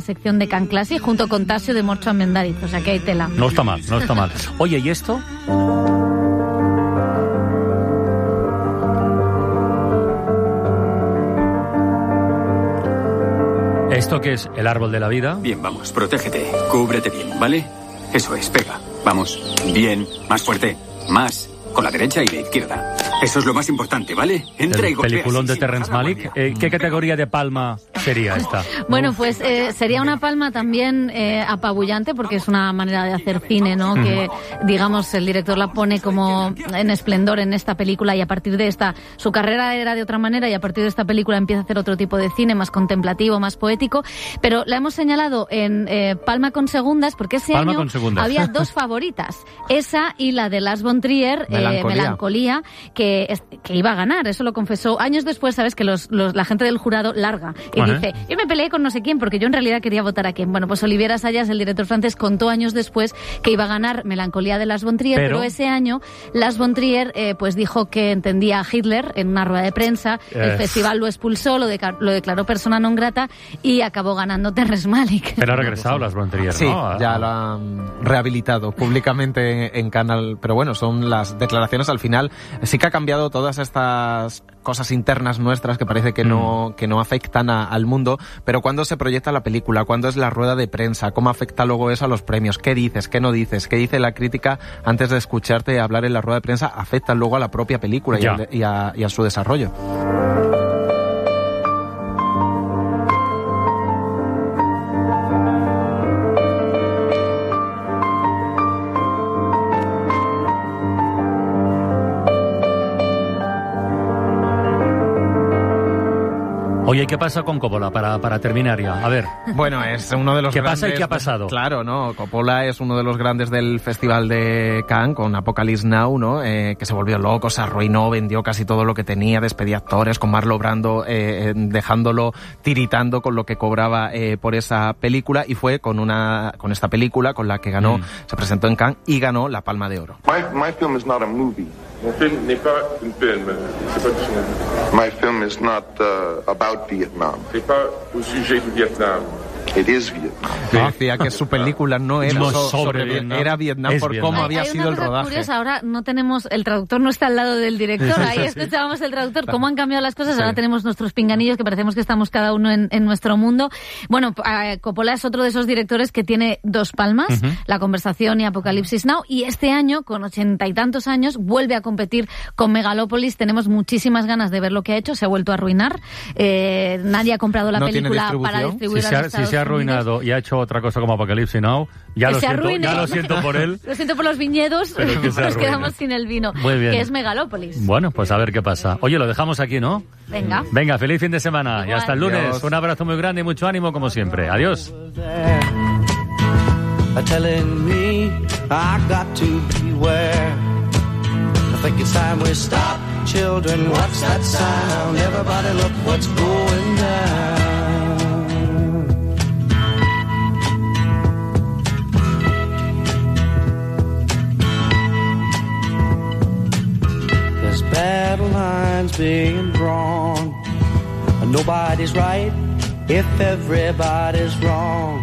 sección de Cannes Classic, junto con Tasio de Morcho Amendariz, o sea que hay tela. No está mal, no está mal. Oye, ¿y esto? ¿Esto qué es? ¿El árbol de la vida? Bien, vamos, protégete, cúbrete bien, ¿vale? Eso es, pega, vamos, bien, más fuerte, más, con la derecha y la izquierda. Eso es lo más importante, ¿vale? Entra y golpea. Peliculón de Terrence Malick. ¿Qué categoría de palma sería esta? Bueno, pues sería una palma también apabullante, porque es una manera de hacer cine, ¿no? Que, digamos, el director la pone como en esplendor en esta película, y a partir de esta, su carrera era de otra manera, y a partir de esta película empieza a hacer otro tipo de cine, más contemplativo, más poético, pero la hemos señalado en palma con segundas, porque ese año había dos favoritas, esa y la de Lars von Trier, Melancolía, que iba a ganar. Eso lo confesó años después. Sabes que la gente del jurado larga y dice, yo me peleé con no sé quién porque yo en realidad quería votar a quién. Bueno, pues Olivier Assayas, el director francés, contó años después que iba a ganar Melancolía de Lars von Trier, pero ese año Lars von Trier pues dijo que entendía a Hitler en una rueda de prensa, el festival lo expulsó, lo declaró persona non grata y acabó ganando Terrence Malick. Pero ha regresado Lars von Trier, ¿no? Sí, ya lo han rehabilitado públicamente en Canal, pero bueno, son las declaraciones al final. Sí que ha cambiado todas estas cosas internas nuestras que parece que no afectan al mundo, pero cuando se proyecta la película, cuando es la rueda de prensa, cómo afecta luego eso a los premios, qué dices, qué no dices, qué dice la crítica antes de escucharte hablar en la rueda de prensa, afecta luego a la propia película y a su desarrollo. Oye, ¿qué pasa con Coppola para terminar ya? A ver. Bueno, es uno de los ¿Qué grandes... pasa y qué ha pasado? Claro, ¿no? Coppola es uno de los grandes del Festival de Cannes con Apocalypse Now, ¿no? Que se volvió loco, se arruinó, vendió casi todo lo que tenía, despedía actores, con Marlon Brando dejándolo tiritando con lo que cobraba por esa película, y fue con esta película con la que ganó, se presentó en Cannes y ganó la Palma de Oro. My film is not a movie. Mon film n'est pas une film, c'est pas du cinéma. My film is not about Vietnam. C'est pas au sujet du Vietnam. It is Vietnam. Decía que su película no era sobre Vietnam, era Vietnam por Vietnam. cómo había sido el rodaje. Curiosa, ahora no tenemos, el traductor no está al lado del director, ahí escuchábamos el traductor, cómo han cambiado las cosas, ahora tenemos nuestros pinganillos que parecemos que estamos cada uno en nuestro mundo. Bueno, Coppola es otro de esos directores que tiene dos palmas, La conversación y Apocalipsis Now, y este año, con 80 y tantos años, vuelve a competir con Megalópolis. Tenemos muchísimas ganas de ver lo que ha hecho, se ha vuelto a arruinar, nadie ha comprado la película para distribuirla en Estados Unidos. Arruinado y ha hecho otra cosa como Apocalipsis Now, ya lo siento por él. Lo siento por los viñedos, nos quedamos sin el vino. Muy bien. Que es Megalópolis. Bueno, pues a ver qué pasa. Oye, lo dejamos aquí, ¿no? Venga, feliz fin de semana. Igual. Y hasta el lunes. Adiós. Un abrazo muy grande y mucho ánimo como siempre. Adiós. Battle lines being drawn, and nobody's right if everybody's wrong.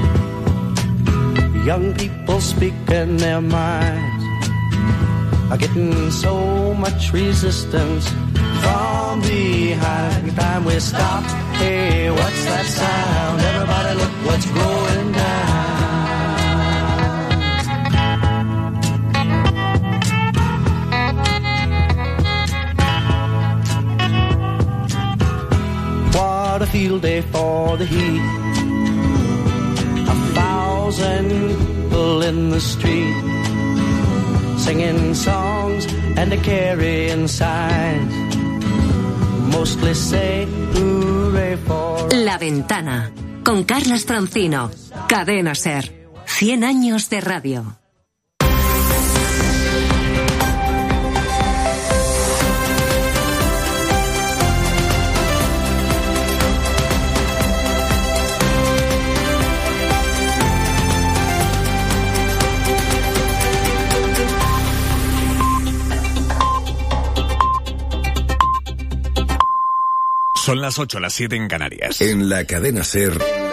Young people speaking their minds are getting so much resistance from behind. Time we stop. Hey, what's that sound? Everybody look what's going down. What a field day for the heat. 1,000 people in the street, singing songs and carrying signs. Mostly say hooray for... La Ventana, con Carlas Francino. Cadena SER. 100 años de radio. Son las 8, las 7 en Canarias. En la cadena SER.